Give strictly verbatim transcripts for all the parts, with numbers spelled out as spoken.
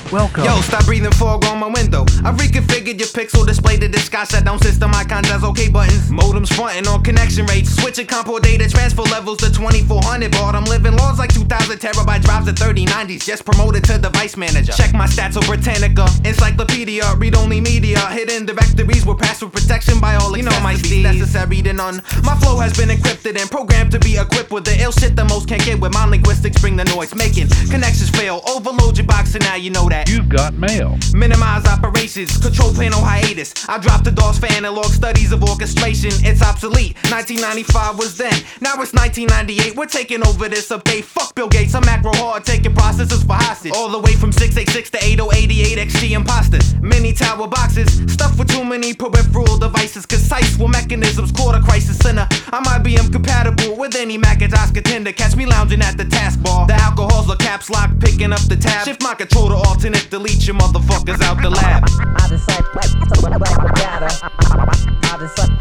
Welcome. Yo, stop breathing fog on my window. I reconfigured your pixel display to disguise shutdown system icons as OK buttons. Modems fronting on connection rates. Switching compo data transfer levels to twenty-four hundred. Bought I'm living laws like two thousand terabyte drives at thirty nineties. Just promoted to device manager. Check my stats on Britannica. Encyclopedia, read only media. Hidden directories with password protection by all. You know my speed necessary to none. My flow has been encrypted and programmed to be equipped with the ill shit the most can't get with my linguistics. Bring the noise making connections fail. Overload your box and now you know that. You've got mail. Minimize operations, control panel hiatus. I dropped the DOS for analog studies of orchestration. It's obsolete. nineteen ninety-five was then, now it's nineteen ninety-eight. We're taking over this update. Fuck Bill Gates, I'm macro hard, taking processors for hostage. All the way from six eighty-six to eighty eighty-eight X T imposters. Mini tower boxes, stuffed with too many peripheral devices. Concise with mechanisms, quarter crisis center. I'm I B M compatible with any Macintosh contender. Catch me lounging at the taskbar. The alcohol's the caps lock, picking up the tab. Shift my control to alternate, delete your motherfuckers out the lab. I decide data. I decide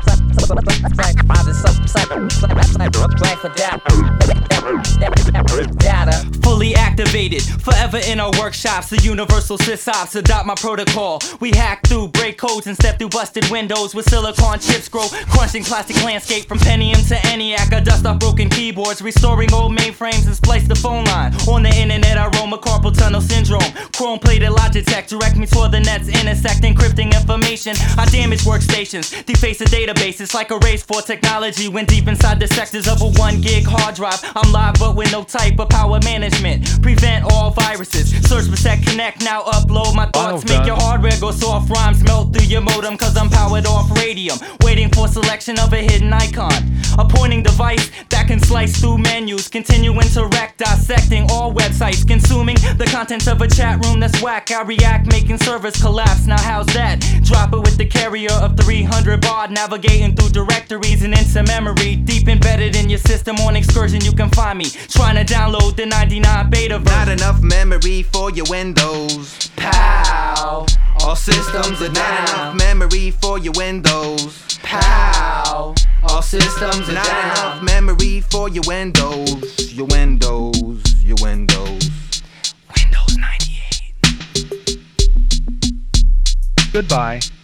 data. Fully activated, forever in our workshops. The universal sysops adopt my protocol. We hack through, break codes, and step through busted windows with silicon chips grow, crunching classic landscape from Pentium to ENIAC. I dust off broken keyboards, restoring old mainframes and splice the phone line. On the internet, I roam a carpal tunnel syndrome. Chrome plated Logitech, direct me toward the nets, intersect encrypting information. I damage workstations, deface the databases like a race for technology. When deep inside the sectors of a one gig hard drive, I'm live but with no type of power management. Prevent all viruses, search, reset, connect, now upload my thoughts. Make your hardware go soft, rhymes melt through your modem, cause I'm powered off radium. Waiting for selection of a hidden icon, a pointing device that can slice through menus. Continue interact, dissecting all websites, consuming the contents of a chat room that's whack. I react, making servers collapse. Now how's that? Drop it with the carrier of three hundred baud, navigating through directories and into memory. Deep embedded in your system on excursion, you can find me trying to download the ninety-nine beta version. Not enough memory for your Windows. Pow! All systems are down. Not enough memory for your Windows. Pow! All systems are not down. Enough memory for your Windows. Your Windows. Your Windows. Windows ninety-eight. Goodbye.